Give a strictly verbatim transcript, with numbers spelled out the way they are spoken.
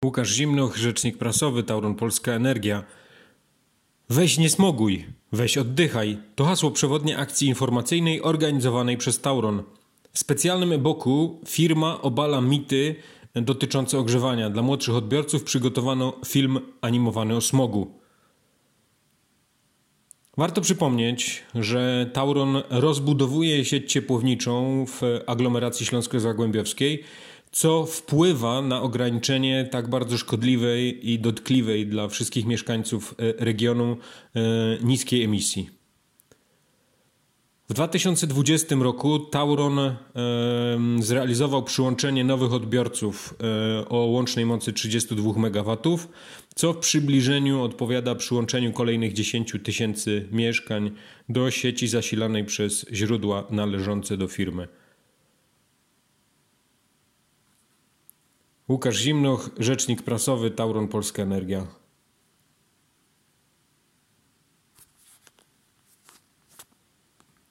Łukasz Zimnoch, rzecznik prasowy, Tauron Polska Energia. Weź nie smoguj, weź oddychaj. To hasło przewodnie akcji informacyjnej organizowanej przez Tauron. W specjalnym e-booku firma obala mity dotyczące ogrzewania. Dla młodszych odbiorców przygotowano film animowany o smogu. Warto przypomnieć, że Tauron rozbudowuje sieć ciepłowniczą w aglomeracji śląsko-zagłębiowskiej, co wpływa na ograniczenie tak bardzo szkodliwej i dotkliwej dla wszystkich mieszkańców regionu niskiej emisji. W dwa tysiące dwudziestym roku Tauron e, zrealizował przyłączenie nowych odbiorców e, o łącznej mocy trzydzieści dwa megawatów, co w przybliżeniu odpowiada przyłączeniu kolejnych dziesięć tysięcy mieszkań do sieci zasilanej przez źródła należące do firmy. Łukasz Zimnoch, rzecznik prasowy, Tauron Polska Energia.